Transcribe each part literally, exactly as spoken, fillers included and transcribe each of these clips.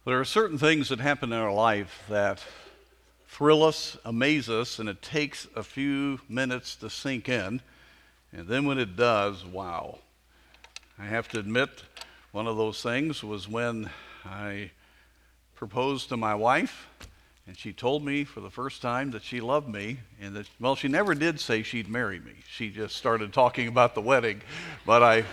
There are certain things that happen in our life that thrill us, amaze us, and it takes a few minutes to sink in. And then when it does, wow. I have to admit, one of those things was when I proposed to my wife, and she told me for the first time that she loved me, and that, well, she never did say she'd marry me. She just started talking about the wedding, but I,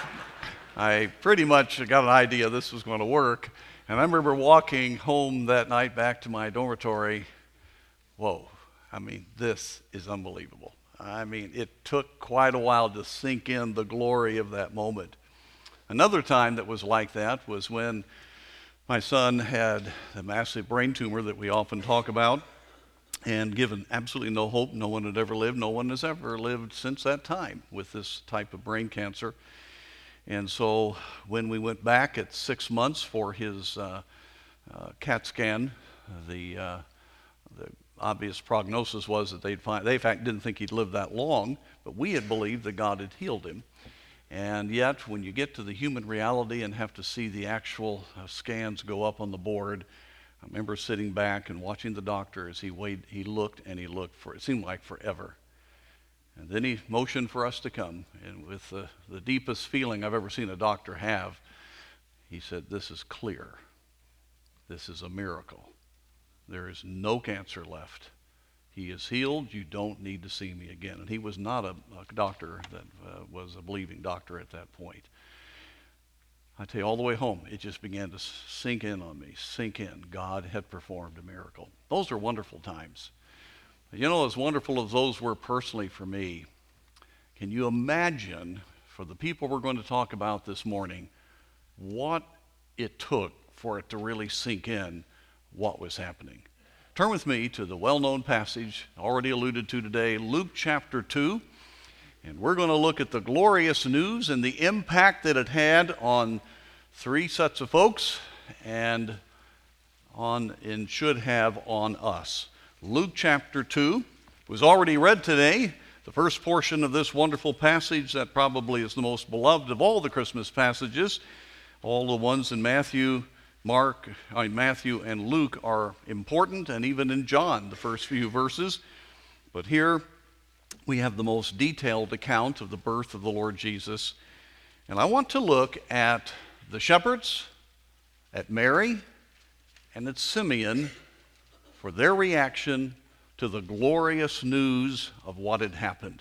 I pretty much got an idea this was going to work. And I remember walking home that night back to my dormitory. Whoa, I mean, this is unbelievable. I mean, it took quite a while to sink in the glory of that moment. Another time that was like that was when my son had a massive brain tumor that we often talk about, and given absolutely no hope, no one had ever lived, no one has ever lived since that time with this type of brain cancer. And so when we went back at six months for his uh, uh, CAT scan, the, uh, the obvious prognosis was that they'd find, they in fact didn't think he'd live that long, but we had believed that God had healed him. And yet, when you get to the human reality and have to see the actual uh, scans go up on the board, I remember sitting back and watching the doctor as he waited, he looked and he looked for, it seemed like forever. And then he motioned for us to come, and with the, the deepest feeling I've ever seen a doctor have, he said, "This is clear. This is a miracle. There is no cancer left. He is healed. You don't need to see me again." And he was not a, a doctor that uh, was a believing doctor at that point. I tell you, all the way home, it just began to sink in on me, sink in. God had performed a miracle. Those are wonderful times. You know, as wonderful as those were personally for me, can you imagine, for the people we're going to talk about this morning, what it took for it to really sink in what was happening? Turn with me to the well-known passage already alluded to today, Luke chapter two, and we're going to look at the glorious news and the impact that it had on three sets of folks and on and should have on us. Luke chapter two was already read today. The first portion of this wonderful passage that probably is the most beloved of all the Christmas passages. All the ones in Matthew, Mark, I mean, Matthew and Luke are important, and even in John, the first few verses. But here we have the most detailed account of the birth of the Lord Jesus. And I want to look at the shepherds, at Mary, and at Simeon for their reaction to the glorious news of what had happened.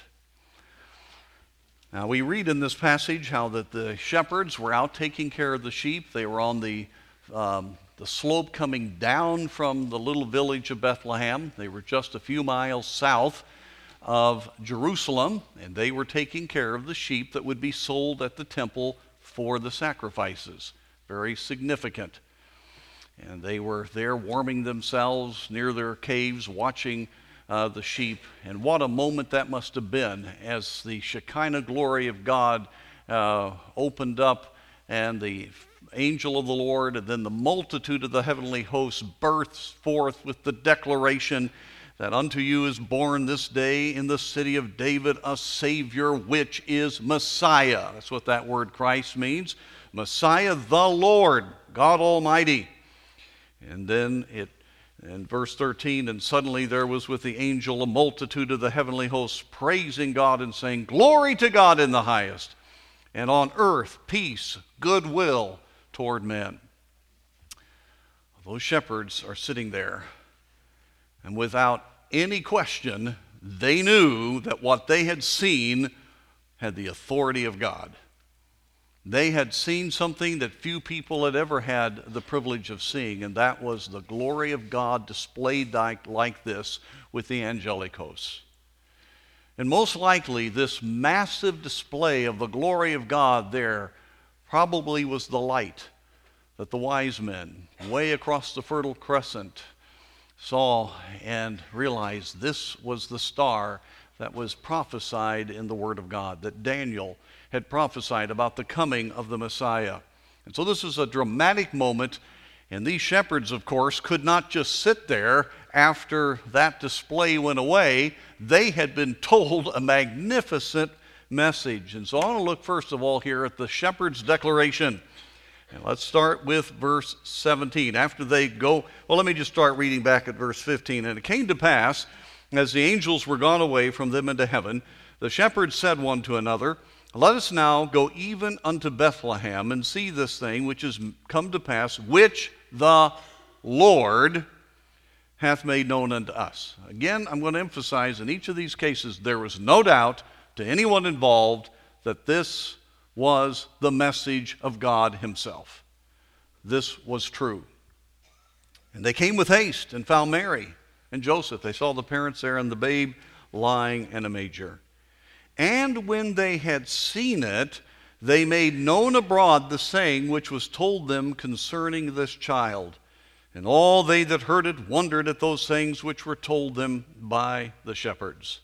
Now we read in this passage how that the shepherds were out taking care of the sheep. They were on the, um, the slope coming down from the little village of Bethlehem. They were just a few miles south of Jerusalem, and they were taking care of the sheep that would be sold at the temple for the sacrifices. Very significant. And they were there warming themselves near their caves, watching uh, the sheep. And what a moment that must have been as the Shekinah glory of God uh, opened up, and the angel of the Lord, and then the multitude of the heavenly hosts bursts forth with the declaration that unto you is born this day in the city of David a Savior, which is Messiah. That's what that word Christ means. Messiah, the Lord, God Almighty. And then it, in verse thirteen, and suddenly there was with the angel a multitude of the heavenly hosts praising God and saying, "Glory to God in the highest, and on earth peace, goodwill toward men." Those shepherds are sitting there, and without any question, they knew that what they had seen had the authority of God. They had seen something that few people had ever had the privilege of seeing, and that was the glory of God displayed like, like this with the angelic hosts. And most likely, this massive display of the glory of God there probably was the light that the wise men, way across the Fertile Crescent, saw and realized this was the star that was prophesied in the Word of God, that Daniel had prophesied about the coming of the Messiah. And so this is a dramatic moment, and these shepherds, of course, could not just sit there after that display went away. They had been told a magnificent message. And so I want to look first of all here at the shepherd's declaration. And let's start with verse seventeen. After they go, well, let me just start reading back at verse fifteen. And it came to pass, as the angels were gone away from them into heaven, the shepherds said one to another, Let us now go even unto Bethlehem, and see this thing which is come to pass, which the Lord hath made known unto us. Again, I'm going to emphasize in each of these cases, there was no doubt to anyone involved that this was the message of God himself. This was true. And they came with haste and found Mary and Joseph. They saw the parents there and the babe lying in a manger. And when they had seen it, they made known abroad the saying which was told them concerning this child. And all they that heard it wondered at those things which were told them by the shepherds.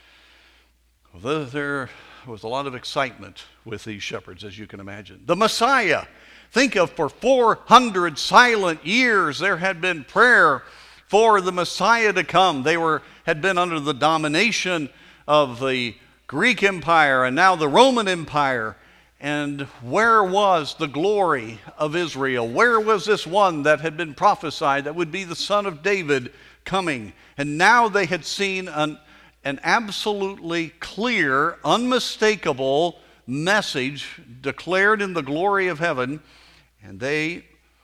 Well, there was a lot of excitement with these shepherds, as you can imagine. The Messiah. Think of for four hundred silent years there had been prayer for the Messiah to come. They were had been under the domination of the Greek Empire and now the Roman Empire. And where was the glory of Israel? Where was this one that had been prophesied that would be the son of David coming? And now they had seen an, an absolutely clear, unmistakable message declared in the glory of heaven, and they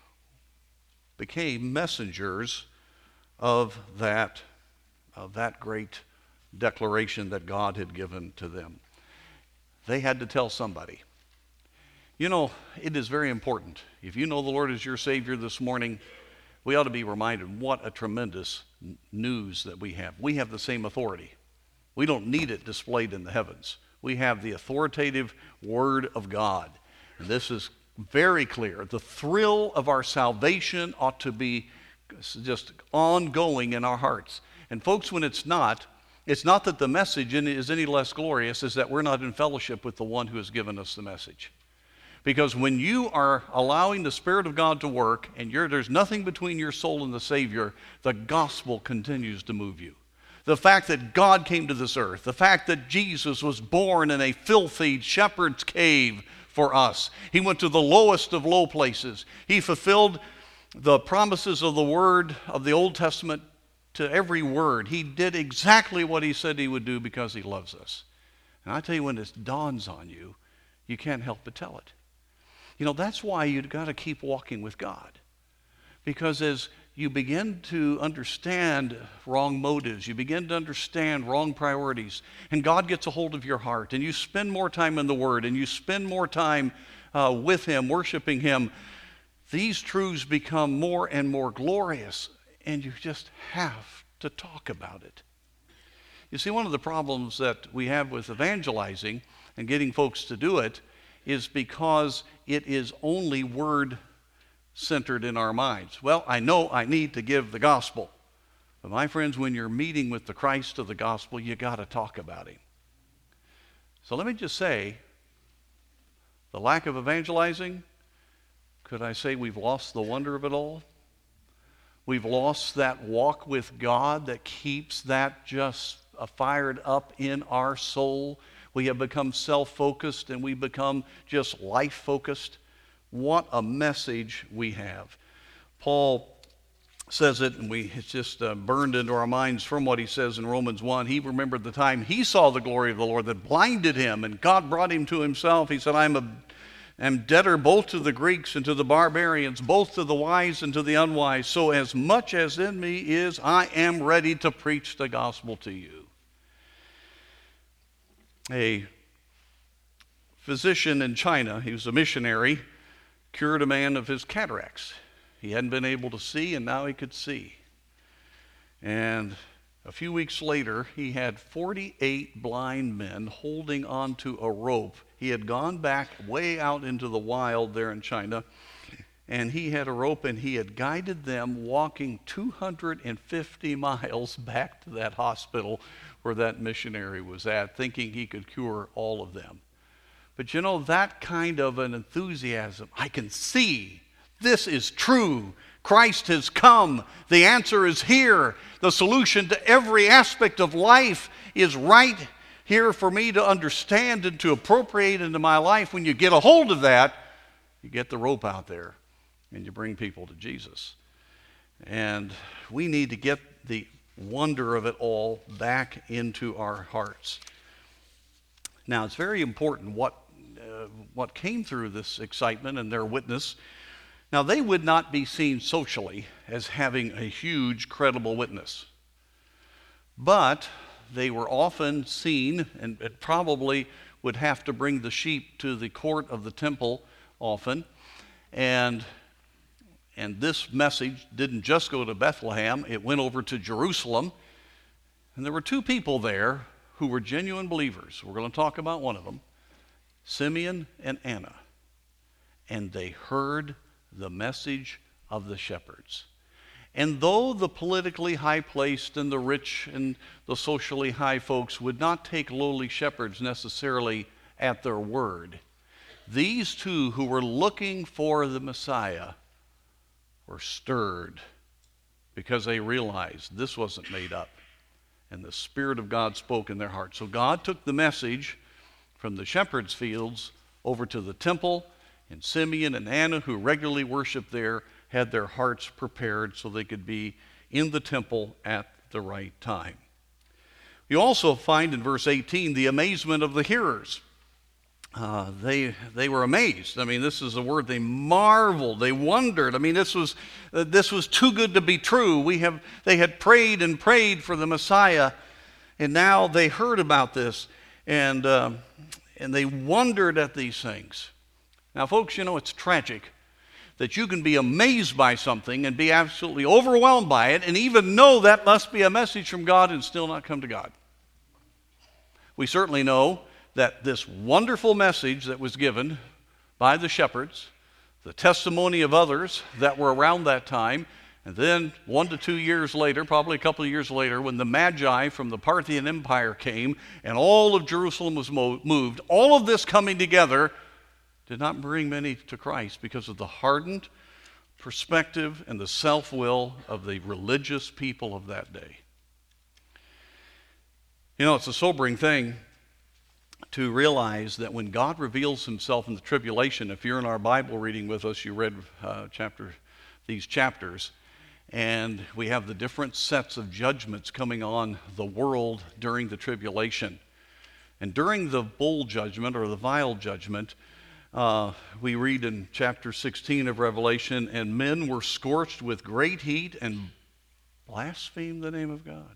became messengers of that, of that great declaration that God had given to them. They had to tell somebody. You know, it is very important. If you know the Lord as your Savior this morning, we ought to be reminded what a tremendous news that we have. We have the same authority. We don't need it displayed in the heavens. We have the authoritative Word of God. And this is very clear. The thrill of our salvation ought to be just ongoing in our hearts. And folks, when it's not, it's not that the message is any less glorious, it's that we're not in fellowship with the one who has given us the message. Because when you are allowing the Spirit of God to work and you're, there's nothing between your soul and the Savior, the gospel continues to move you. The fact that God came to this earth, the fact that Jesus was born in a filthy shepherd's cave for us. He went to the lowest of low places. He fulfilled the promises of the word of the Old Testament to every word. He did exactly what he said he would do because he loves us. And I tell you, when this dawns on you, you can't help but tell it. You know, that's why you've got to keep walking with God. Because as you begin to understand wrong motives, you begin to understand wrong priorities, and God gets a hold of your heart, and you spend more time in the Word, and you spend more time uh, with Him, worshiping Him, these truths become more and more glorious, and you just have to talk about it. You see, one of the problems that we have with evangelizing and getting folks to do it is because it is only word-centered in our minds. Well, I know I need to give the gospel. But my friends, when you're meeting with the Christ of the gospel, you got to talk about Him. So let me just say, the lack of evangelizing, could I say we've lost the wonder of it all? We've lost that walk with God that keeps that just uh, fired up in our soul. We have become self-focused and we become just life-focused. What a message we have. Paul says it, and we it's just uh, burned into our minds from what he says in Romans one. He remembered the time he saw the glory of the Lord that blinded him, and God brought him to himself. He said, I'm a am debtor both to the Greeks and to the barbarians, both to the wise and to the unwise. So as much as in me is, I am ready to preach the gospel to you. A physician in China, he was a missionary, cured a man of his cataracts. He hadn't been able to see, and now he could see. And a few weeks later, he had forty-eight blind men holding onto a rope. He had gone back way out into the wild there in China, and he had a rope, and he had guided them walking two hundred fifty miles back to that hospital where that missionary was at, thinking he could cure all of them. But you know, that kind of an enthusiasm, I can see this is true. Christ has come. The answer is here. The solution to every aspect of life is right here for me to understand and to appropriate into my life. When you get a hold of that, you get the rope out there and you bring people to Jesus. And we need to get the wonder of it all back into our hearts. Now, it's very important what uh, what came through this excitement and their witness. Now, they would not be seen socially as having a huge, credible witness. But they were often seen, and it probably would have to bring the sheep to the court of the temple often. And, and this message didn't just go to Bethlehem, it went over to Jerusalem. And there were two people there who were genuine believers. We're going to talk about one of them, Simeon and Anna. And they heard the message of the shepherds. And though the politically high-placed and the rich and the socially high folks would not take lowly shepherds necessarily at their word, these two who were looking for the Messiah were stirred because they realized this wasn't made up. And the Spirit of God spoke in their hearts. So God took the message from the shepherds' fields over to the temple, and Simeon and Anna, who regularly worshiped there, had their hearts prepared so they could be in the temple at the right time. You also find in verse eighteen the amazement of the hearers. Uh, they they were amazed. I mean, this is a word. They marveled. They wondered. I mean, this was uh, this was too good to be true. We have they had prayed and prayed for the Messiah, and now they heard about this, and uh, and they wondered at these things. Now, folks, you know, it's tragic that you can be amazed by something and be absolutely overwhelmed by it and even know that must be a message from God and still not come to God. We certainly know that this wonderful message that was given by the shepherds, the testimony of others that were around that time, and then one to two years later, probably a couple of years later, when the Magi from the Parthian Empire came and all of Jerusalem was mo- moved, all of this coming together did not bring many to Christ because of the hardened perspective and the self-will of the religious people of that day. You know, it's a sobering thing to realize that when God reveals himself in the tribulation, if you're in our Bible reading with us, you read uh, chapter, these chapters, and we have the different sets of judgments coming on the world during the tribulation. And during the bowl judgment or the vial judgment, Uh, we read in chapter sixteen of Revelation, and men were scorched with great heat and blasphemed the name of God,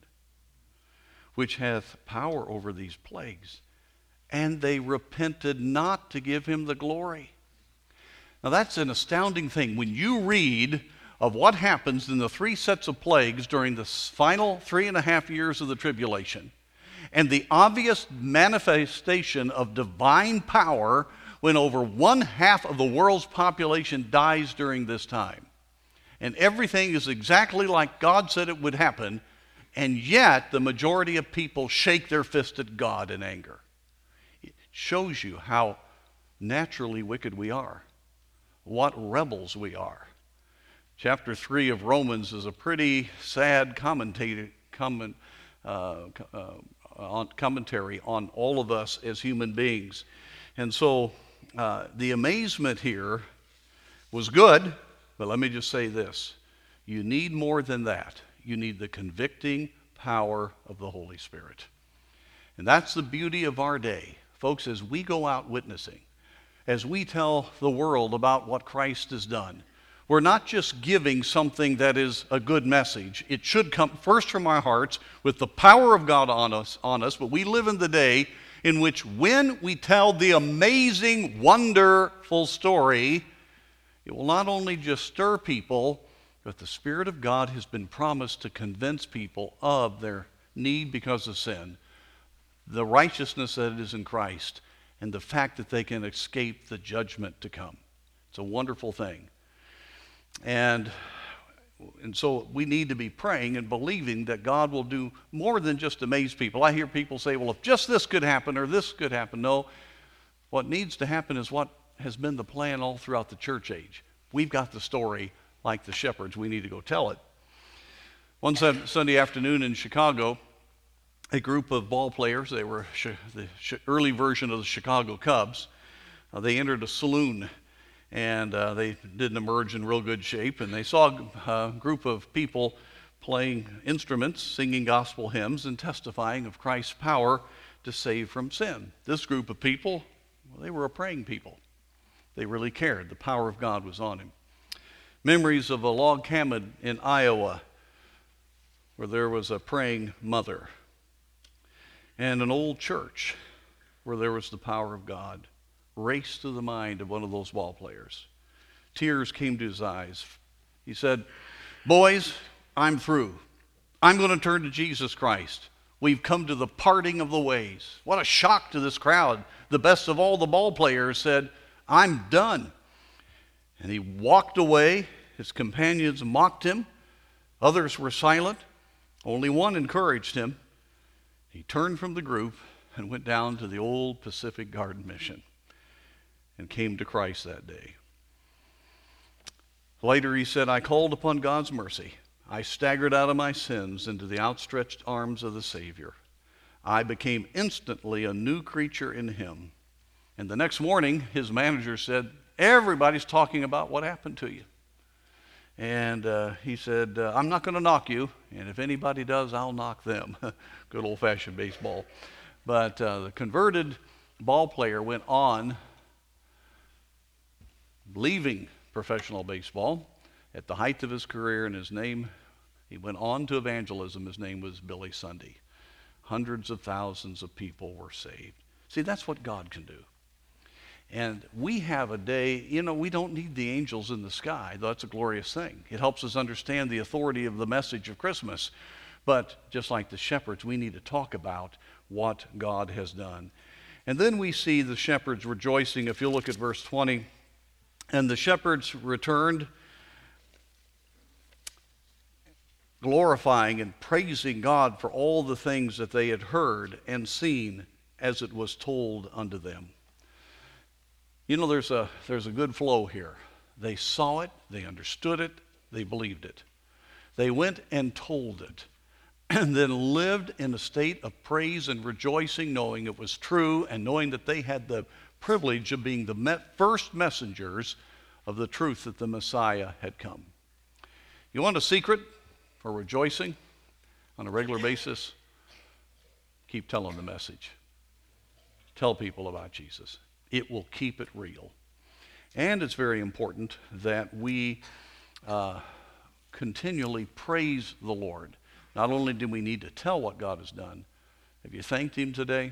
which hath power over these plagues. And they repented not to give him the glory. Now that's an astounding thing. When you read of what happens in the three sets of plagues during the final three and a half years of the tribulation, and the obvious manifestation of divine power when over one half of the world's population dies during this time. And everything is exactly like God said it would happen, and yet the majority of people shake their fist at God in anger. It shows you how naturally wicked we are, what rebels we are. Chapter three of Romans is a pretty sad commentator, comment, uh, uh, on, commentary on all of us as human beings. And so Uh, the amazement here was good, but let me just say this. You need more than that. You need the convicting power of the Holy Spirit. And that's the beauty of our day. Folks, as we go out witnessing, as we tell the world about what Christ has done, we're not just giving something that is a good message. It should come first from our hearts with the power of God on us, on us, but we live in the day in which when we tell the amazing, wonderful story, it will not only just stir people, but the Spirit of God has been promised to convince people of their need because of sin, the righteousness that is in Christ, and the fact that they can escape the judgment to come. It's a wonderful thing. And And so we need to be praying and believing that God will do more than just amaze people. I hear people say, well, if just this could happen or this could happen. No, what needs to happen is what has been the plan all throughout the church age. We've got the story like the shepherds. We need to go tell it. One Sunday afternoon in Chicago, a group of ball players, they were the early version of the Chicago Cubs, uh, they entered a saloon. and uh, they didn't emerge in real good shape. And they saw a group of people playing instruments, singing gospel hymns, and testifying of Christ's power to save from sin. This group of people, well, they were a praying people. They really cared. The power of God was on him. Memories of a log cabin in Iowa where there was a praying mother, and an old church where there was the power of God raced through the mind of one of those ball players. Tears came to his eyes. He said, "Boys, I'm through. I'm going to turn to Jesus Christ. We've come to the parting of the ways." What a shock to this crowd. The best of all the ball players said, "I'm done." And he walked away. His companions mocked him. Others were silent. Only one encouraged him. He turned from the group and went down to the old Pacific Garden Mission and came to Christ that day. Later he said, "I called upon God's mercy. I staggered out of my sins into the outstretched arms of the Savior. I became instantly a new creature in him." And the next morning, his manager said, "Everybody's talking about what happened to you." And uh, he said, uh, "I'm not going to knock you, and if anybody does, I'll knock them." Good old-fashioned baseball. But uh, the converted ball player went on, leaving professional baseball at the height of his career, and his name, he went on to evangelism. His name was Billy Sunday. Hundreds of thousands of people were saved. See, that's what God can do. And we have a day, you know, we don't need the angels in the sky, though that's a glorious thing. It helps us understand the authority of the message of Christmas. But just like the shepherds, we need to talk about what God has done. And then we see the shepherds rejoicing. If you look at verse twenty, "And the shepherds returned, glorifying and praising God for all the things that they had heard and seen as it was told unto them." You know, there's a, there's a good flow here. They saw it, they understood it, they believed it. They went and told it, and then lived in a state of praise and rejoicing, knowing it was true and knowing that they had the privilege of being the me- first messengers of the truth that the Messiah had come. You want a secret for rejoicing on a regular basis? Keep telling the message. Tell people about Jesus. It will keep it real. And it's very important that we uh, continually praise the Lord. Not only do we need to tell what God has done, have you thanked him today?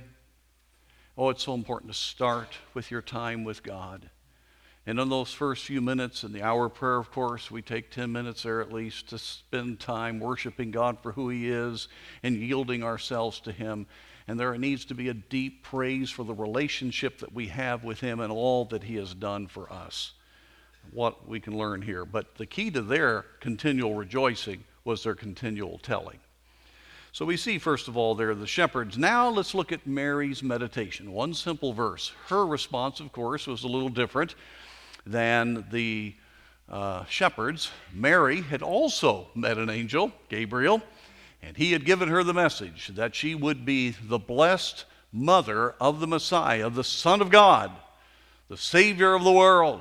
Oh, it's so important to start with your time with God. And in those first few minutes in the hour of prayer, of course, we take ten minutes there at least to spend time worshiping God for who he is and yielding ourselves to him. And there needs to be a deep praise for the relationship that we have with him and all that he has done for us. What we can learn here. But the key to their continual rejoicing was their continual telling. So we see, first of all, there the shepherds. Now let's look at Mary's meditation. One simple verse. Her response, of course, was a little different than the uh, shepherds. Mary had also met an angel, Gabriel, and he had given her the message that she would be the blessed mother of the Messiah, the Son of God, the Savior of the world,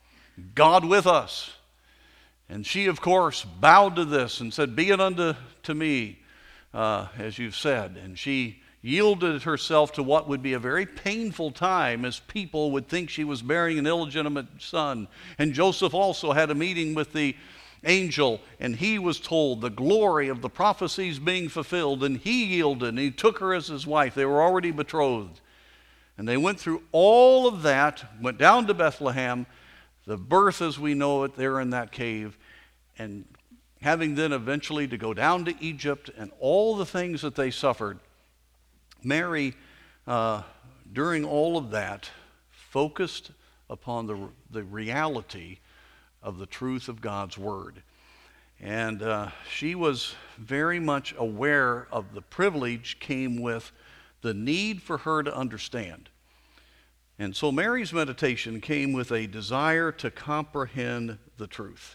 God with us. And she, of course, bowed to this and said, "Be it unto to me, uh, as you've said." And she yielded herself to what would be a very painful time, as people would think she was bearing an illegitimate son. And Joseph also had a meeting with the angel, and he was told the glory of the prophecies being fulfilled, and he yielded, and he took her as his wife. They were already betrothed. And they went through all of that, went down to Bethlehem, the birth as we know it there in that cave, and having then eventually to go down to Egypt and all the things that they suffered. Mary, uh, during all of that, focused upon the, the reality of the truth of God's word. And uh, she was very much aware of the privilege came with the need for her to understand. And so Mary's meditation came with a desire to comprehend the truth.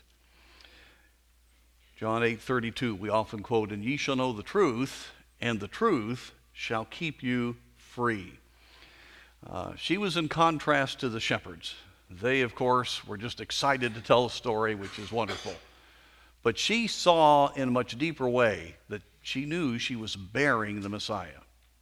John eight thirty-two, we often quote, "And ye shall know the truth, and the truth shall keep you free." Uh, she was in contrast to the shepherds. They, of course, were just excited to tell a story, which is wonderful. But she saw in a much deeper way that she knew she was bearing the Messiah.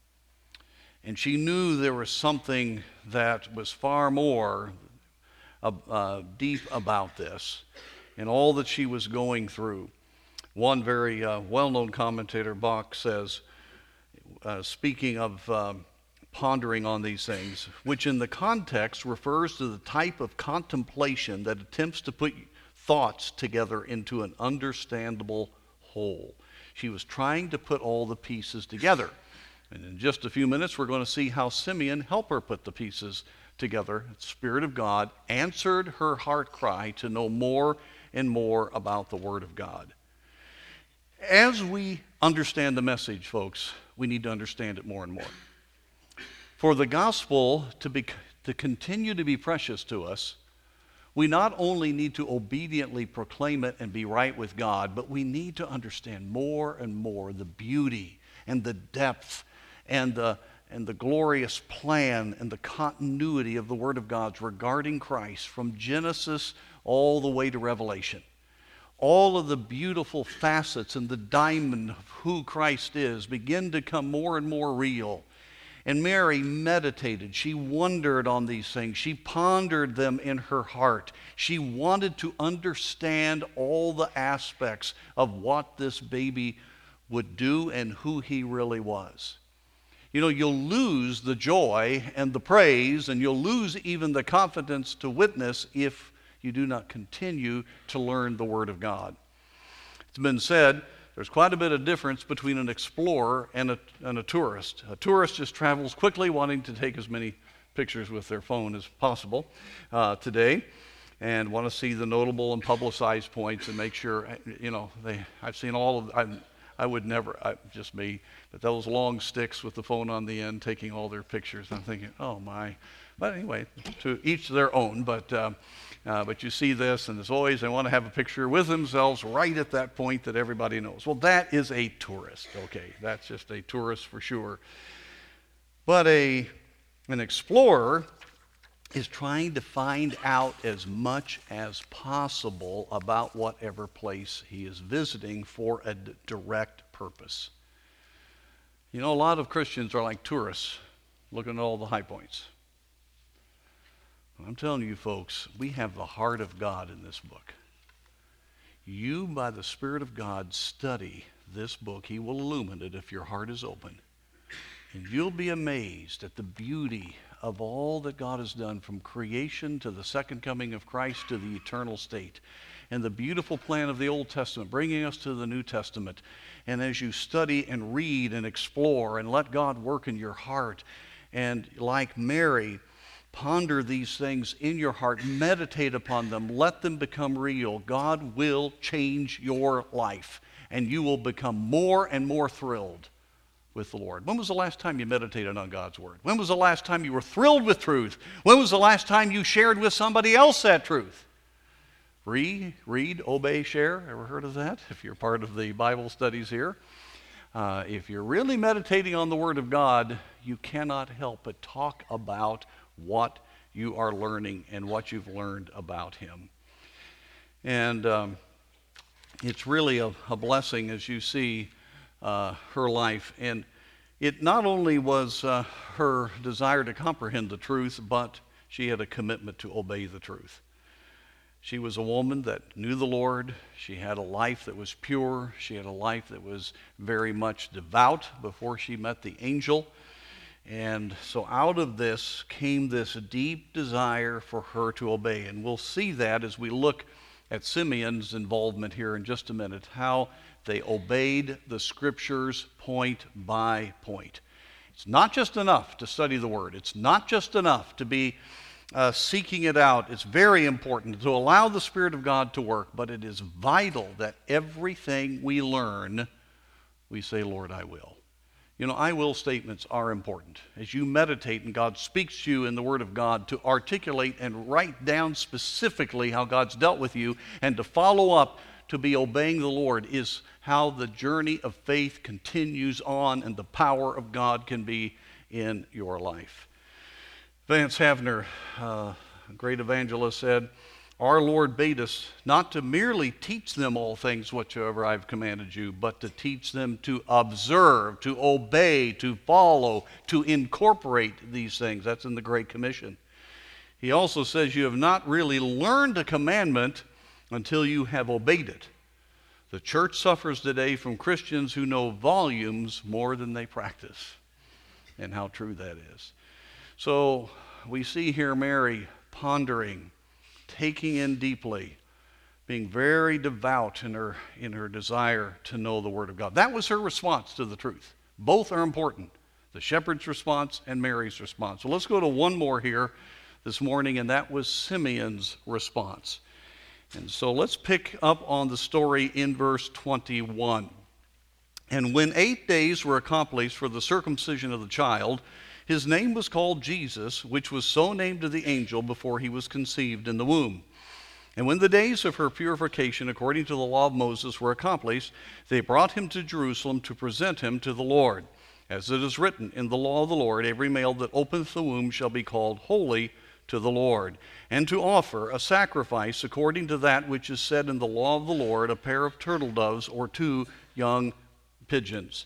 And she knew there was something that was far more uh, uh, deep about this and all that she was going through. One very uh, well-known commentator, Bach, says, uh, speaking of um, pondering on these things, which in the context refers to the type of contemplation that attempts to put thoughts together into an understandable whole. She was trying to put all the pieces together. And in just a few minutes, we're going to see how Simeon helped her put the pieces together. The Spirit of God answered her heart cry to know more and more about the Word of God. As we understand the message, folks, we need to understand it more and more. For the gospel to be, to continue to be precious to us, we not only need to obediently proclaim it and be right with God, but we need to understand more and more the beauty and the depth and the, and the glorious plan and the continuity of the Word of God regarding Christ from Genesis all the way to Revelation. All of the beautiful facets and the diamond of who Christ is begin to come more and more real. And Mary meditated. She wondered on these things. She pondered them in her heart. She wanted to understand all the aspects of what this baby would do and who he really was. You know, you'll lose the joy and the praise, and you'll lose even the confidence to witness if you do not continue to learn the Word of God. It's been said there's quite a bit of difference between an explorer and a, and a tourist. A tourist just travels quickly, wanting to take as many pictures with their phone as possible uh, today, and want to see the notable and publicized points and make sure, you know, they. I've seen all of. I, I would never, I, just me, but those long sticks with the phone on the end, taking all their pictures. I'm thinking, oh my. But anyway, to each their own. But. Uh, Uh, but you see this, and as always, they want to have a picture with themselves right at that point that everybody knows. Well, that is a tourist, okay? That's just a tourist for sure. But a an explorer is trying to find out as much as possible about whatever place he is visiting for a d- direct purpose. You know, a lot of Christians are like tourists looking at all the high points. I'm telling you, folks, we have the heart of God in this book. You, by the Spirit of God, study this book. He will illumine it if your heart is open. And you'll be amazed at the beauty of all that God has done from creation to the second coming of Christ to the eternal state. And the beautiful plan of the Old Testament, bringing us to the New Testament. And as you study and read and explore and let God work in your heart, and like Mary, ponder these things in your heart, meditate upon them, let them become real. God will change your life, and you will become more and more thrilled with the Lord. When was the last time you meditated on God's Word? When was the last time you were thrilled with truth? When was the last time you shared with somebody else that truth? Read, read, obey, share. Ever heard of that? If you're part of the Bible studies here. Uh, if you're really meditating on the Word of God, you cannot help but talk about what you are learning and what you've learned about Him. And um, it's really a, a blessing as you see uh, her life. And it not only was uh, her desire to comprehend the truth, but she had a commitment to obey the truth. She was a woman that knew the Lord. She had a life that was pure. She had a life that was very much devout before she met the angel. And so out of this came this deep desire for her to obey. And we'll see that as we look at Simeon's involvement here in just a minute, how they obeyed the Scriptures point by point. It's not just enough to study the Word. It's not just enough to be uh, seeking it out. It's very important to allow the Spirit of God to work, but it is vital that everything we learn, we say, Lord, I will. You know, I will statements are important. As you meditate and God speaks to you in the Word of God, to articulate and write down specifically how God's dealt with you and to follow up to be obeying the Lord is how the journey of faith continues on and the power of God can be in your life. Vance Havner, uh, a great evangelist, said, our Lord bade us not to merely teach them all things whatsoever I've commanded you, but to teach them to observe, to obey, to follow, to incorporate these things. That's in the Great Commission. He also says you have not really learned a commandment until you have obeyed it. The church suffers today from Christians who know volumes more than they practice, and how true that is. So we see here Mary pondering, taking in deeply, being very devout in her, in her desire to know the Word of God. That was her response to the truth. Both are important, the shepherd's response and Mary's response. So let's go to one more here this morning, and that was Simeon's response. And so let's pick up on the story in verse twenty-one. And when eight days were accomplished for the circumcision of the child, his name was called Jesus, which was so named of the angel before he was conceived in the womb. And when the days of her purification according to the law of Moses were accomplished, they brought him to Jerusalem to present him to the Lord. As it is written in the law of the Lord, every male that openeth the womb shall be called holy to the Lord, and to offer a sacrifice according to that which is said in the law of the Lord, a pair of turtle doves or two young pigeons.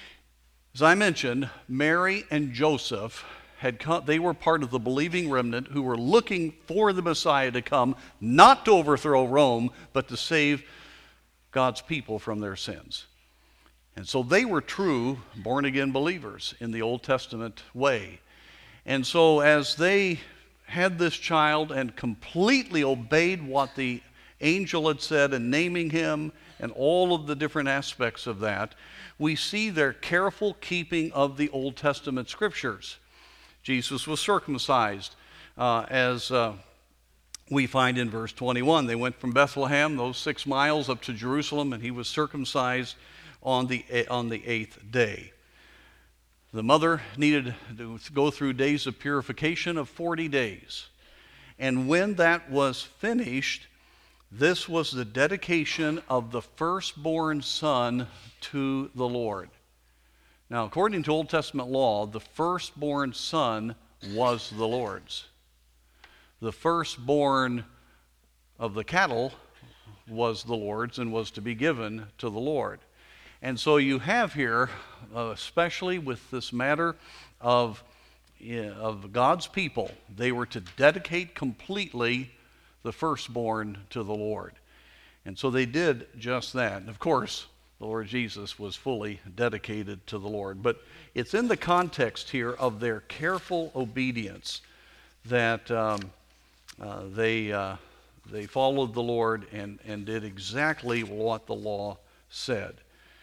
As I mentioned, Mary and Joseph had come, they were part of the believing remnant who were looking for the Messiah to come, not to overthrow Rome, but to save God's people from their sins. And so they were true born-again believers in the Old Testament way. And so as they had this child and completely obeyed what the angel had said in naming him and all of the different aspects of that, we see their careful keeping of the Old Testament scriptures. Jesus was circumcised, uh, as uh, we find in verse twenty-one. They went from Bethlehem, those six miles, up to Jerusalem, and he was circumcised on the, on the eighth day. The mother needed to go through days of purification of forty days. And when that was finished, this was the dedication of the firstborn son to the Lord. Now, according to Old Testament law, the firstborn son was the Lord's. The firstborn of the cattle was the Lord's and was to be given to the Lord. And so you have here, uh, especially with this matter of, uh, of God's people, they were to dedicate completely the firstborn to the Lord. And so they did just that. And of course, the Lord Jesus was fully dedicated to the Lord. But it's in the context here of their careful obedience that um, uh, they, uh, they followed the Lord and, and did exactly what the law said.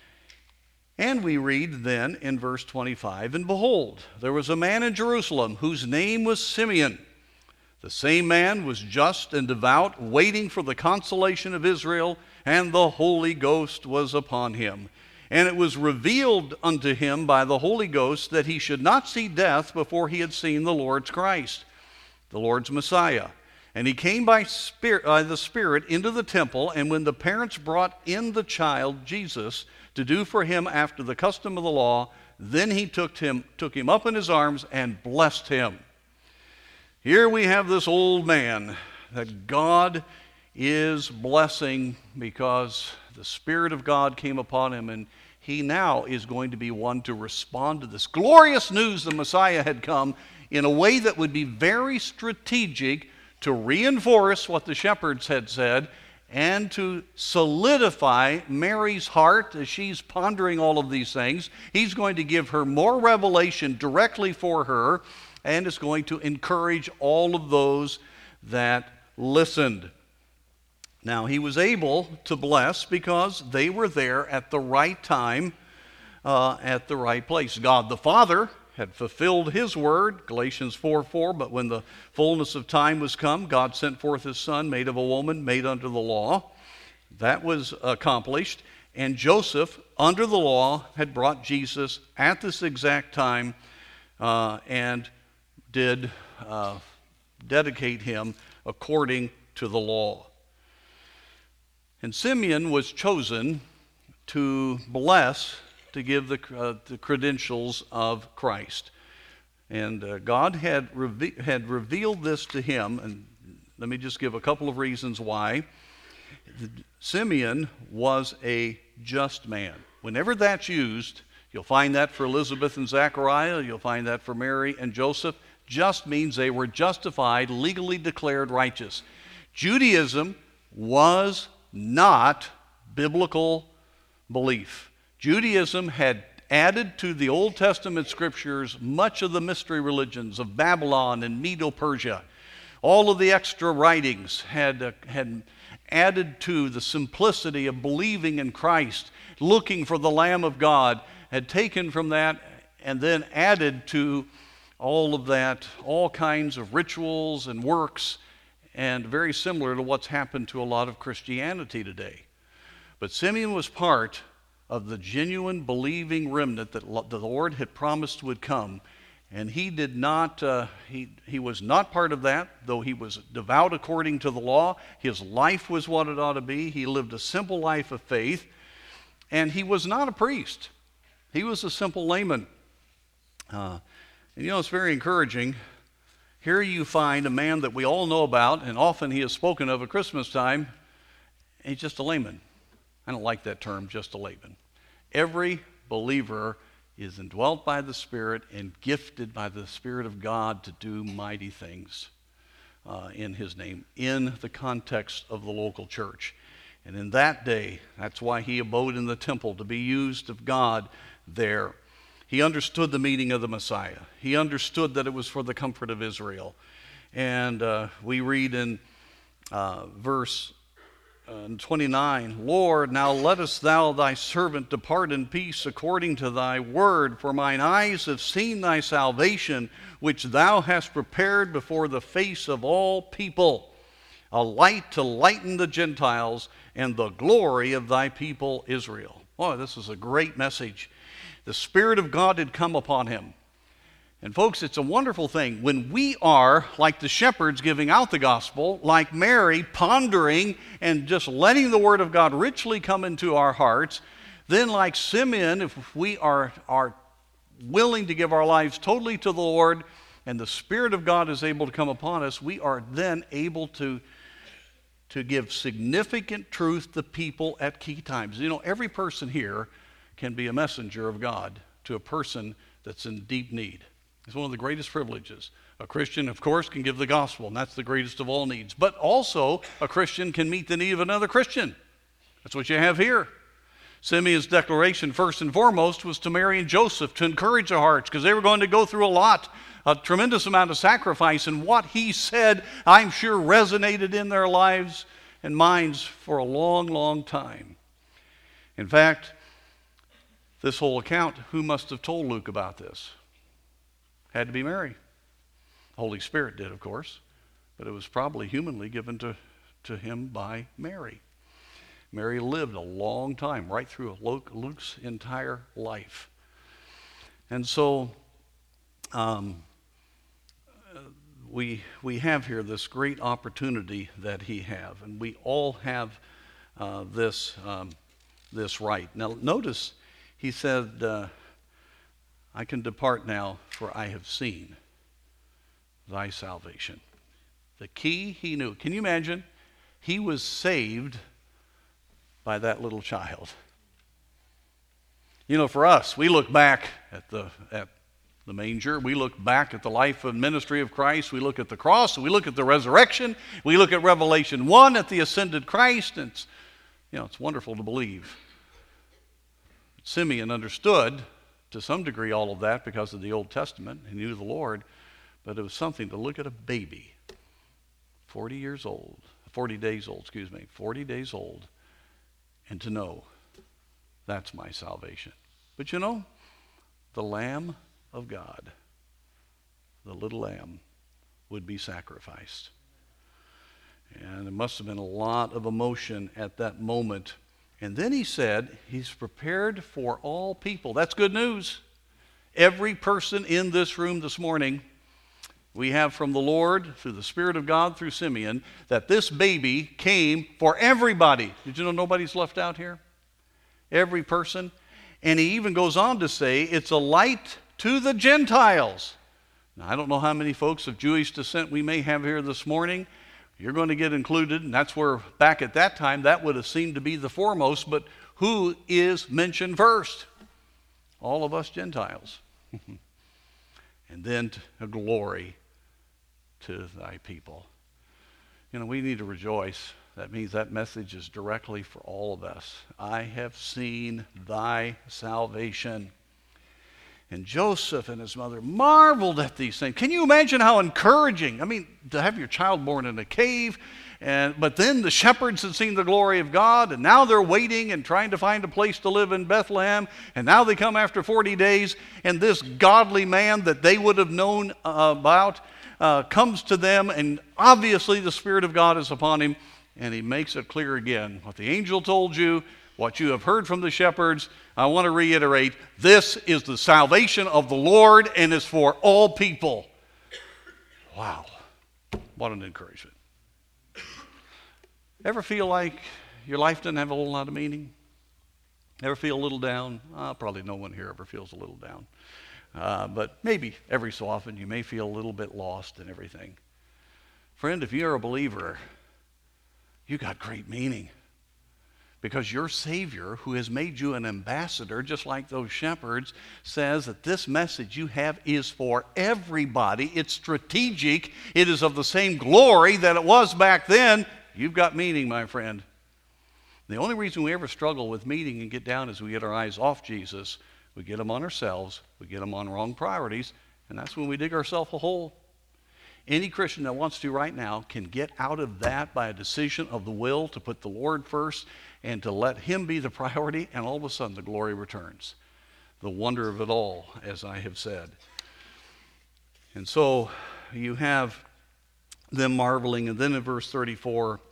And we read then in verse twenty-five, and behold, there was a man in Jerusalem whose name was Simeon. The same man was just and devout, waiting for the consolation of Israel, and the Holy Ghost was upon him. And it was revealed unto him by the Holy Ghost that he should not see death before he had seen the Lord's Christ, the Lord's Messiah. And he came by, spirit, by the Spirit into the temple, and when the parents brought in the child, Jesus, to do for him after the custom of the law, then he took him, took him up in his arms and blessed him. Here we have this old man that God is blessing because the Spirit of God came upon him, and he now is going to be one to respond to this glorious news the Messiah had come in a way that would be very strategic to reinforce what the shepherds had said and to solidify Mary's heart as she's pondering all of these things. He's going to give her more revelation directly for her, and is going to encourage all of those that listened. Now, he was able to bless because they were there at the right time, uh, at the right place. God the Father had fulfilled his word, Galatians four four, but when the fullness of time was come, God sent forth his Son, made of a woman, made under the law. That was accomplished. And Joseph, under the law, had brought Jesus at this exact time, uh, and did uh, dedicate him according to the law. And Simeon was chosen to bless, to give the, uh, the credentials of Christ. And uh, God had, reve- had revealed this to him, and Let me just give a couple of reasons why. Simeon was a just man. Whenever that's used, you'll find that for Elizabeth and Zechariah, you'll find that for Mary and Joseph. Just means they were justified, legally declared righteous. Judaism was not biblical belief. Judaism had added to the Old Testament scriptures much of the mystery religions of Babylon and Medo-Persia. All of the extra writings had, uh, had added to the simplicity of believing in Christ, looking for the Lamb of God, had taken from that and then added to all of that, all kinds of rituals and works, and very similar to what's happened to a lot of Christianity today. But Simeon was part of the genuine believing remnant that the Lord had promised would come. And he did not, uh, he, he was not part of that, though he was devout according to the law. His life was what it ought to be. He lived a simple life of faith. And he was not a priest. He was a simple layman. Uh, and you know, it's very encouraging. Here you find a man that we all know about, and often he is spoken of at Christmas time, and he's just a layman. I don't like that term, just a layman. Every believer is indwelt by the Spirit and gifted by the Spirit of God to do mighty things uh, in His name, in the context of the local church. And in that day, that's why he abode in the temple, to be used of God there. He understood the meaning of the Messiah. He understood that it was for the comfort of Israel. And uh, we read in uh, verse uh, twenty-nine, Lord, now lettest thou thy servant depart in peace according to thy word, for mine eyes have seen thy salvation, which thou hast prepared before the face of all people, a light to lighten the Gentiles and the glory of thy people Israel. Oh, this is a great message. The Spirit of God had come upon him. And folks, it's a wonderful thing. When we are, like the shepherds giving out the gospel, like Mary pondering and just letting the Word of God richly come into our hearts, then like Simeon, if we are, are willing to give our lives totally to the Lord and the Spirit of God is able to come upon us, we are then able to to give significant truth to people at key times. You know, every person here can be a messenger of God to a person that's in deep need. It's one of the greatest privileges. A Christian, of course, can give the gospel, and that's the greatest of all needs. But also, a Christian can meet the need of another Christian. That's what you have here. Simeon's declaration, first and foremost, was to Mary and Joseph to encourage their hearts, because they were going to go through a lot, a tremendous amount of sacrifice, and what he said, I'm sure, resonated in their lives and minds for a long, long time. In fact, this whole account, who must have told Luke about this? Had to be Mary. The Holy Spirit did, of course, but it was probably humanly given to, to him by Mary. Mary lived a long time, right through Luke's entire life. And so um, we, we have here this great opportunity that he have, and we all have uh, this, um, this right. Now notice he said, uh, I can depart now, for I have seen thy salvation. The key he knew. Can you imagine? He was saved by that little child. You know, for us, we look back at the at the manger, we look back at the life and ministry of Christ, we look at the cross, we look at the resurrection, we look at Revelation one at the ascended Christ, and it's, you know, it's wonderful to believe. Simeon understood to some degree all of that because of the Old Testament. He knew the Lord, but it was something to look at a baby, forty years old, forty days old, excuse me, forty days old, and to know that's my salvation. But you know, the Lamb of God, the little lamb, would be sacrificed. And it must have been a lot of emotion at that moment. And then he said, he's prepared for all people. That's good news. Every person in this room this morning, we have from the Lord, through the Spirit of God, through Simeon, that this baby came for everybody. Did you know nobody's left out here? Every person. And he even goes on to say, it's a light to the Gentiles. Now, I don't know how many folks of Jewish descent we may have here this morning. you're going to get included, and that's where back at that time that would have seemed to be the foremost. But who is mentioned first? All of us Gentiles. And then a glory to thy people. You know, we need to rejoice. That means that message is directly for all of us. I have seen thy salvation. And Joseph and his mother marveled at these things. Can you imagine how encouraging? I mean, to have your child born in a cave, and but then the shepherds had seen the glory of God, and now they're waiting and trying to find a place to live in Bethlehem, and now they come after forty days, and this godly man that they would have known uh, about uh, comes to them, and obviously the Spirit of God is upon him, and he makes it clear again. What the angel told you, what you have heard from the shepherds, I want to reiterate, this is the salvation of the Lord and is for all people. Wow, what an encouragement. Ever feel like your life doesn't have a whole lot of meaning? Ever feel a little down? Uh, probably no one here ever feels a little down. Uh, but maybe every so often you may feel a little bit lost in everything. Friend, if you're a believer, you got great meaning. Because your Savior, who has made you an ambassador, just like those shepherds, says that this message you have is for everybody. It's strategic. It is of the same glory that it was back then. You've got meaning, my friend. The only reason we ever struggle with meaning and get down is we get our eyes off Jesus. We get them on ourselves. We get them on wrong priorities. And that's when we dig ourselves a hole. Any Christian that wants to right now can get out of that by a decision of the will to put the Lord first and to let him be the priority, and all of a sudden the glory returns. The wonder of it all, as I have said. And so you have them marveling, and then in verse thirty-four,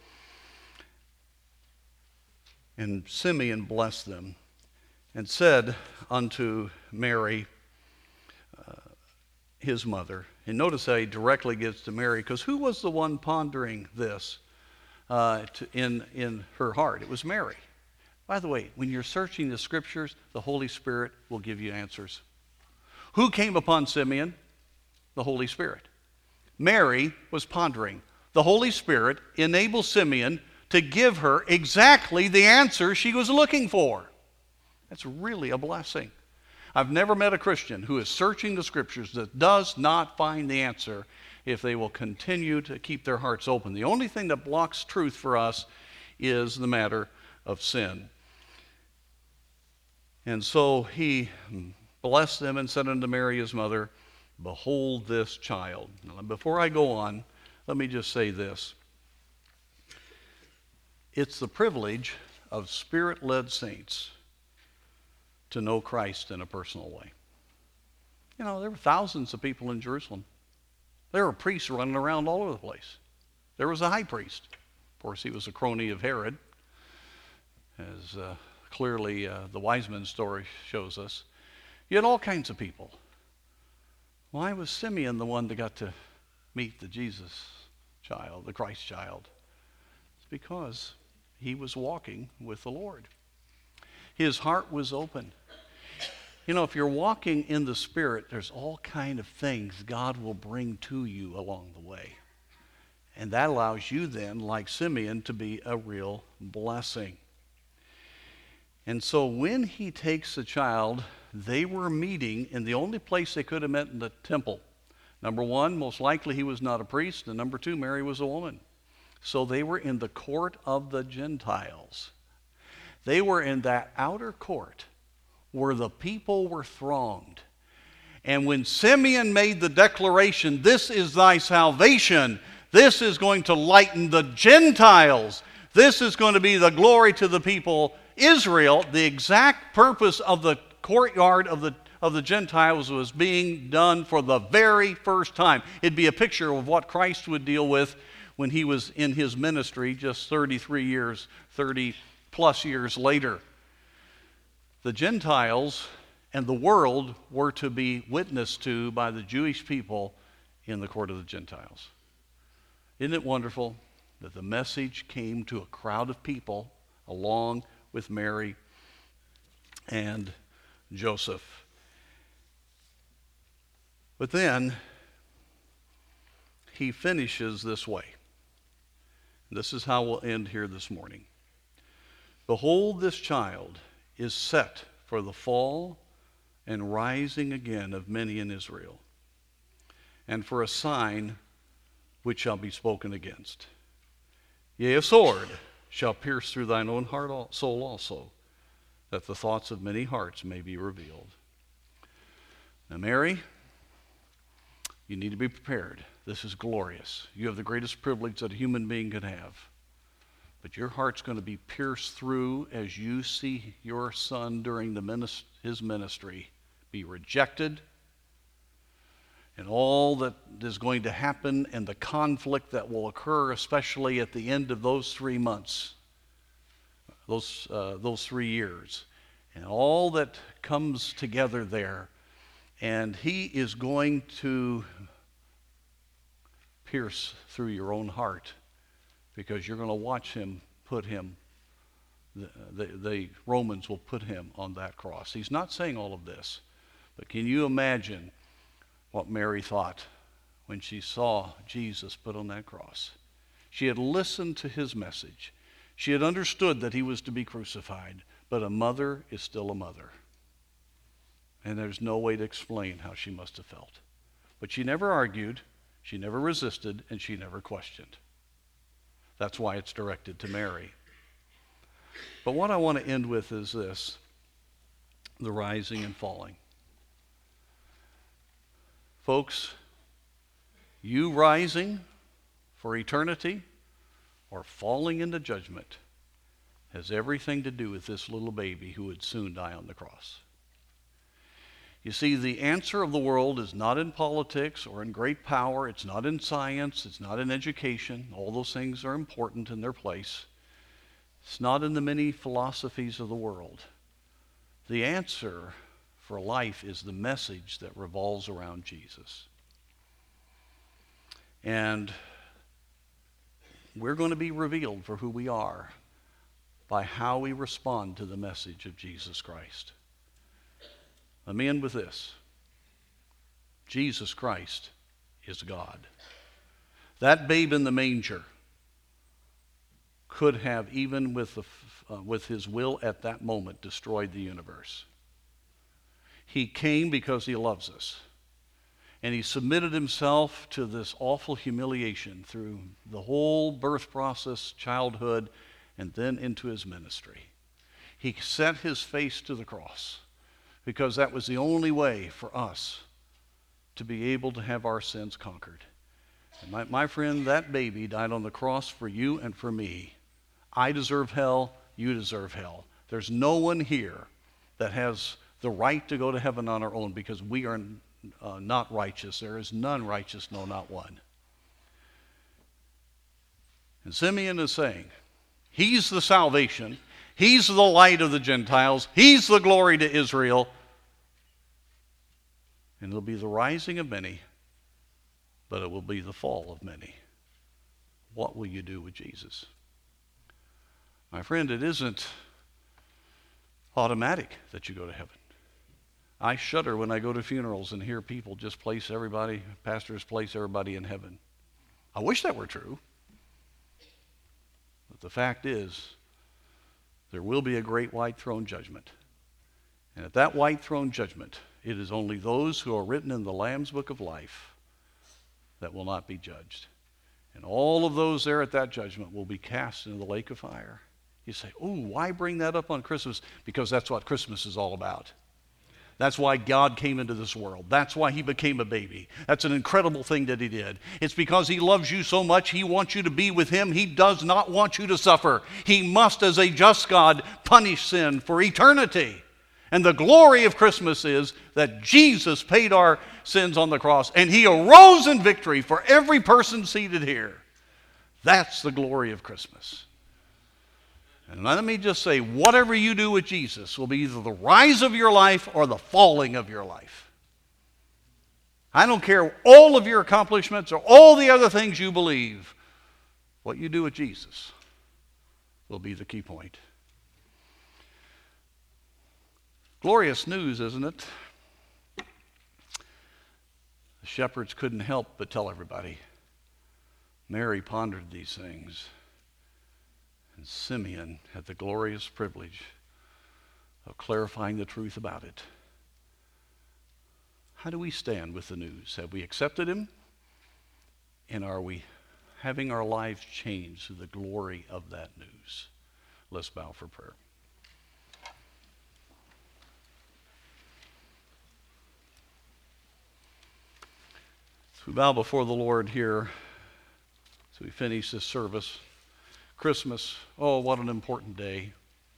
and Simeon blessed them and said unto Mary, uh, his mother, and notice how he directly gets to Mary, because who was the one pondering this? Uh, to, in, in her heart. It was Mary. By the way, when you're searching the scriptures, the Holy Spirit will give you answers. Who came upon Simeon? The Holy Spirit. Mary was pondering. The Holy Spirit enabled Simeon to give her exactly the answer she was looking for. That's really a blessing. I've never met a Christian who is searching the scriptures that does not find the answer if they will continue to keep their hearts open. The only thing that blocks truth for us is the matter of sin. And so he blessed them and said unto Mary his mother, behold this child. Now, before I go on, let me just say this. It's the privilege of Spirit-led saints to know Christ in a personal way. You know, there were thousands of people in Jerusalem. There were priests running around all over the place. There was a high priest. Of course, he was a crony of Herod, as uh, clearly uh, the wise men's story shows us. You had all kinds of people. Why was Simeon the one that got to meet the Jesus child, the Christ child? It's because he was walking with the Lord. His heart was open. You know, if you're walking in the Spirit, there's all kind of things God will bring to you along the way. And that allows you then, like Simeon, to be a real blessing. And so when he takes the child, they were meeting in the only place they could have met, in the temple. Number one, most likely he was not a priest. And number two, Mary was a woman. So they were in the court of the Gentiles. They were in that outer court where the people were thronged. And when Simeon made the declaration, this is thy salvation, this is going to lighten the Gentiles, this is going to be the glory to the people, Israel, the exact purpose of the courtyard of the, of the Gentiles was being done for the very first time. It'd be a picture of what Christ would deal with when he was in his ministry just thirty-three years, thirty plus years later. The Gentiles and the world were to be witnessed to by the Jewish people in the court of the Gentiles. Isn't it wonderful that the message came to a crowd of people along with Mary and Joseph? But then he finishes this way. This is how we'll end here this morning. Behold, this child is set for the fall and rising again of many in Israel, and for a sign which shall be spoken against. Yea, a sword shall pierce through thine own heart, soul also, that the thoughts of many hearts may be revealed. Now, Mary, you need to be prepared. This is glorious. You have the greatest privilege that a human being could have. But your heart's going to be pierced through as you see your son during the minis- his ministry be rejected, and all that is going to happen and the conflict that will occur, especially at the end of those three months, those, uh, those three years, and all that comes together there. And he is going to pierce through your own heart, because you're going to watch him put him, the, the, the Romans will put him on that cross. He's not saying all of this, but can you imagine what Mary thought when she saw Jesus put on that cross? She had listened to his message. She had understood that he was to be crucified, but a mother is still a mother. And there's no way to explain how she must have felt. But she never argued, she never resisted, and she never questioned. That's why it's directed to Mary. But what I want to end with is this: the rising and falling. Folks, you rising for eternity or falling into judgment has everything to do with this little baby who would soon die on the cross. You see, the answer of the world is not in politics or in great power. It's not in science. It's not in education. All those things are important in their place. It's not in the many philosophies of the world. The answer for life is the message that revolves around Jesus. And we're going to be revealed for who we are by how we respond to the message of Jesus Christ. Let me end with this. Jesus Christ is God. That babe in the manger could have, even with, the, uh, with his will at that moment, destroyed the universe. He came because he loves us. And he submitted himself to this awful humiliation through the whole birth process, childhood, and then into his ministry. He set his face to the cross, because that was the only way for us to be able to have our sins conquered. And my, my friend, that baby died on the cross for you and for me. I deserve hell, you deserve hell. There's no one here that has the right to go to heaven on our own, because we are uh, not righteous. There is none righteous, no, not one. And Simeon is saying, he's the salvation, he's the light of the Gentiles, he's the glory to Israel. And it'll be the rising of many, but it will be the fall of many. What will you do with Jesus? My friend, it isn't automatic that you go to heaven. I shudder when I go to funerals and hear people just place everybody, pastors place everybody in heaven. I wish that were true. But the fact is, there will be a great white throne judgment. And at that white throne judgment, it is only those who are written in the Lamb's Book of Life that will not be judged. And all of those there at that judgment will be cast into the lake of fire. You say, oh, why bring that up on Christmas? Because that's what Christmas is all about. That's why God came into this world. That's why he became a baby. That's an incredible thing that he did. It's because he loves you so much, he wants you to be with him. He does not want you to suffer. He must, as a just God, punish sin for eternity. And the glory of Christmas is that Jesus paid our sins on the cross, and he arose in victory for every person seated here. That's the glory of Christmas. And let me just say, whatever you do with Jesus will be either the rise of your life or the falling of your life. I don't care all of your accomplishments or all the other things you believe. What you do with Jesus will be the key point. Glorious news, isn't it? The shepherds couldn't help but tell everybody. Mary pondered these things. And Simeon had the glorious privilege of clarifying the truth about it. How do we stand with the news? Have we accepted him? And are we having our lives changed through the glory of that news? Let's bow for prayer. As we bow before the Lord here, as we finish this service, Christmas, oh, what an important day.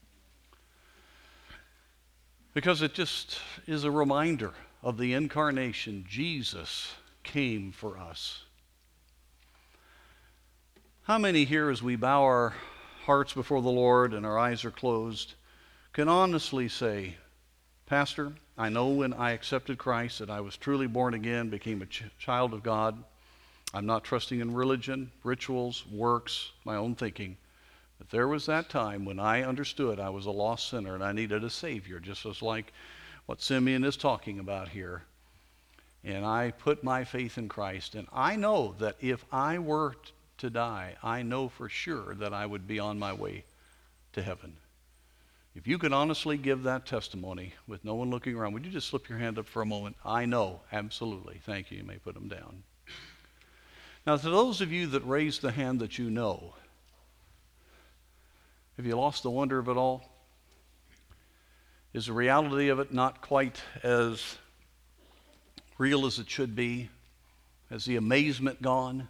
Because it just is a reminder of the incarnation. Jesus came for us. How many here, as we bow our hearts before the Lord and our eyes are closed, can honestly say, Pastor, I know when I accepted Christ that I was truly born again, became a ch- child of God. I'm not trusting in religion, rituals, works, my own thinking. But there was that time when I understood I was a lost sinner and I needed a Savior, just as like what Simeon is talking about here. And I put my faith in Christ. And I know that if I were t- to die, I know for sure that I would be on my way to heaven. If you could honestly give that testimony with no one looking around, would you just slip your hand up for a moment? I know, absolutely. Thank you. You may put them down. Now, to those of you that raised the hand that you know, have you lost the wonder of it all? Is the reality of it not quite as real as it should be? Has the amazement gone?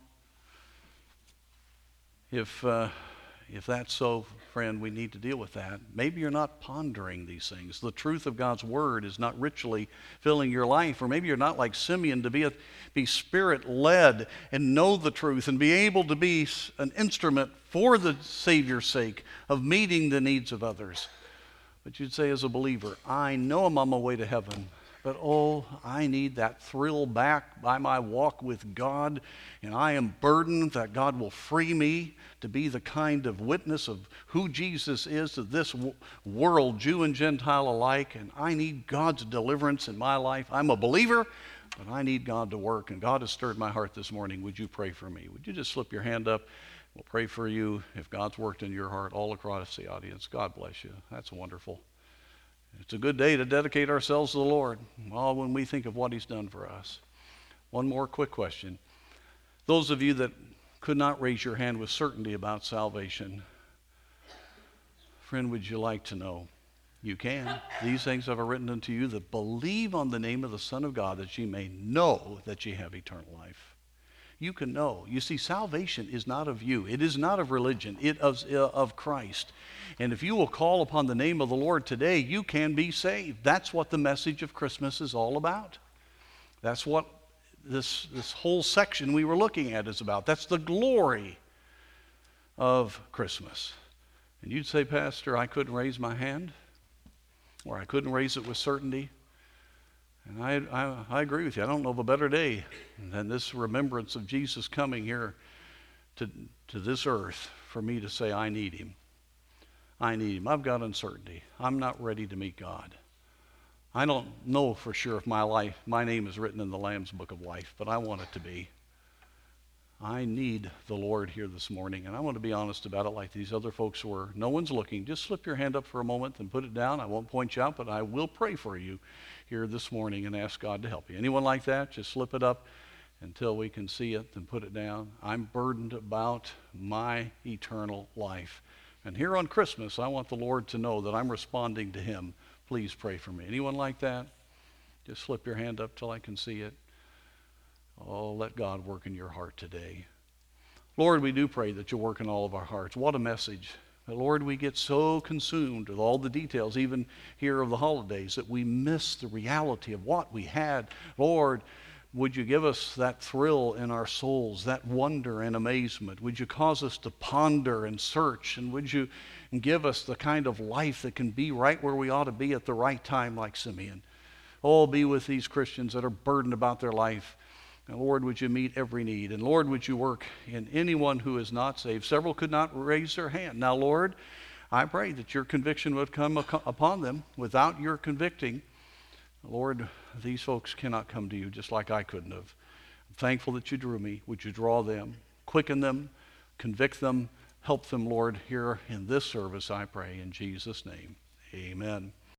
If uh, if that's so, friend, we need to deal with that. Maybe you're not pondering these things. The truth of God's word is not ritually filling your life. Or maybe you're not like Simeon to be, a, be spirit-led and know the truth and be able to be an instrument for the Savior's sake of meeting the needs of others. But you'd say as a believer, I know I'm on my way to heaven, but oh, I need that thrill back by my walk with God, and I am burdened that God will free me to be the kind of witness of who Jesus is to this w- world, Jew and Gentile alike, and I need God's deliverance in my life. I'm a believer, but I need God to work, and God has stirred my heart this morning. Would you pray for me? Would you just slip your hand up? We'll pray for you if God's worked in your heart all across the audience. God bless you. That's wonderful. It's a good day to dedicate ourselves to the Lord, all when we think of what he's done for us. One more quick question. Those of you that could not raise your hand with certainty about salvation, friend, would you like to know? You can. These things have I written unto you that believe on the name of the Son of God, that ye may know that ye have eternal life. You can know. You see, salvation is not of you. It is not of religion. It is of Christ. And if you will call upon the name of the Lord today, you can be saved. That's what the message of Christmas is all about. That's what this, this whole section we were looking at is about. That's the glory of Christmas. And you'd say, Pastor, I couldn't raise my hand, or I couldn't raise it with certainty. And I, I, I agree with you. I don't know of a better day than this remembrance of Jesus coming here to, to this earth for me to say, I need him. I need him. I've got uncertainty. I'm not ready to meet God. I don't know for sure if my life, my name is written in the Lamb's Book of Life, but I want it to be. I need the Lord here this morning, and I want to be honest about it like these other folks were. No one's looking. Just slip your hand up for a moment and put it down. I won't point you out, but I will pray for you here this morning and ask God to help you. Anyone like that? Just slip it up until we can see it, then put it down. I'm burdened about my eternal life. And here on Christmas, I want the Lord to know that I'm responding to him. Please pray for me. Anyone like that? Just slip your hand up till I can see it. Oh, let God work in your heart today. Lord, we do pray that you'll work in all of our hearts. What a message. Lord, we get so consumed with all the details, even here of the holidays, that we miss the reality of what we had. Lord, would you give us that thrill in our souls, that wonder and amazement? Would you cause us to ponder and search? And would you give us the kind of life that can be right where we ought to be at the right time like Simeon? Oh, be with these Christians that are burdened about their life. And Lord, would you meet every need? And Lord, would you work in anyone who is not saved? Several could not raise their hand. Now, Lord, I pray that your conviction would come upon them. Without your convicting, Lord, these folks cannot come to you just like I couldn't have. I'm thankful that you drew me. Would you draw them, quicken them, convict them, Help them, Lord, here in this service, I pray in Jesus' name. Amen.